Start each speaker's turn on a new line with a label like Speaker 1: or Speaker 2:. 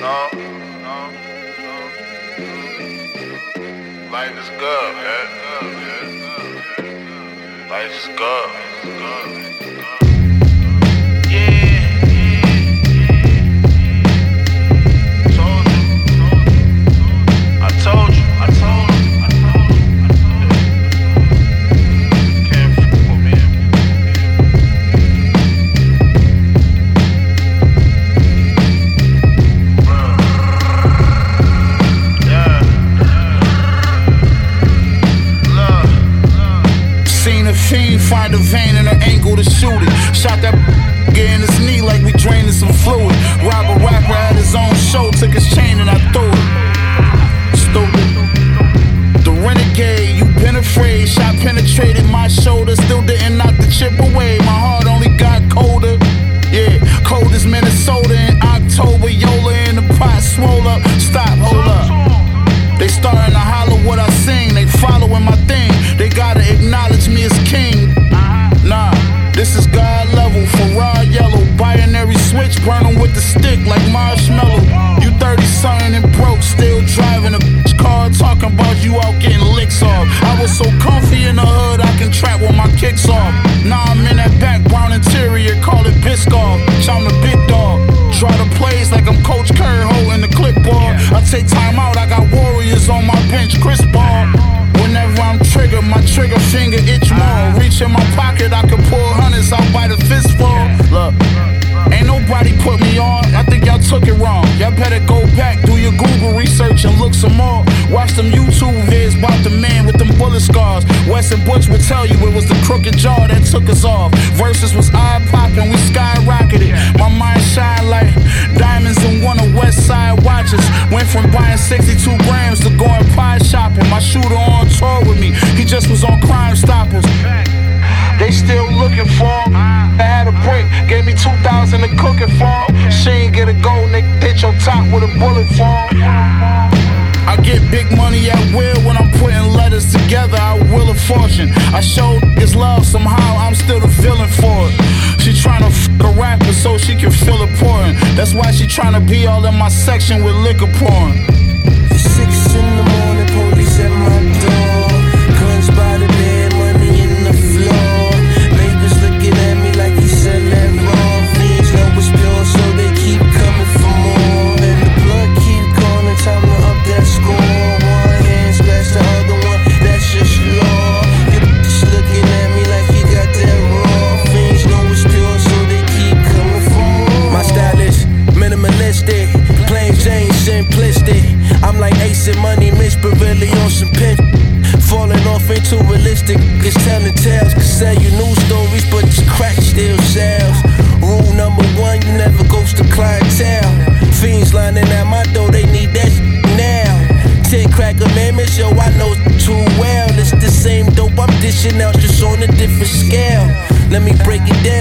Speaker 1: Life is good, man. Life is good. Yeah. I told you. Can't f with me. Yeah.
Speaker 2: Seen a fiend find a vein in her ankle to shoot it. Shot that in his knee like we draining some fluid. Rob a rapper at his own show, took his chain and I threw it. Stupid. The renegade, you been afraid. Shot penetrated my shoulder, still didn't knock the chip away. My heart only got colder. Yeah, cold as Minnesota in October. Yola in the pot, swole up. Stop, hold up. They starting to holler what I sing. They following my thing. They gotta acknowledge me as king. Nah, this is God level. Ferrari yellow, binary switch, burn 'em with the stick like marshmallow. You 30-something and broke, still driving a car, talking about you out getting licks off. I was so comfy in the hood, I can trap with my kicks off. Now I'm in that back brown interior, call it Biscoff. I'm the big dog. Try to plays like I'm Coach Kerr holding the clipboard. I take time out, I got warriors on my bench, Chris Paul. Whenever I'm triggered, my trigger finger itch more. Reach in my pocket, I can pull hundreds out by the fistful. Look, ain't nobody put me on. I think y'all took it wrong. Y'all better go back, do your Google research and look some more. Watch them YouTube vids about the man with them bullet scars. Weston Butch would tell you it was the crooked jaw that took us off. Verses was eye-popping, we skyrocketed. My mind shine like diamonds in one of West Side watches. Went from buying 62 grams to going pie shopping. My shooter on tour with me, he just was on Crime Stoppers. They still looking for him. I had a break, gave me 2,000 to cook it for him. She ain't get a gold, nigga, hit your top with a bullet for him. I get big money at will when I'm putting letters together. I will a fortune. I showed his love somehow. I'm still the villain for it. She tryna f a rapper so she can feel important. That's why she tryna be all in my section with liquor pouring.
Speaker 3: 6 in the morning, police at my door. Guns by the bed, money in the floor. Neighbors looking at me like he said that wrong. Fiends know it's pure, so they keep coming for more. And the blood keep calling, time to up that score. One hand scratch the other one, that's just law. Your bitch looking at me like he got that raw. Fiends know it's pure, so they keep coming for more. My style is minimalistic, plain Jane simplistic. I'm like Ace and Money, Mitch, but really on some pimp. Falling off ain't too realistic. Cause telling tales can sell you news stories, but this crack still sells. Rule number 1, you never ghost the clientele. Fiends lining at my door, they need that now. 10 crack amendments, yo, I know too well. It's the same dope I'm dishing out, just on a different scale. Let me break it down.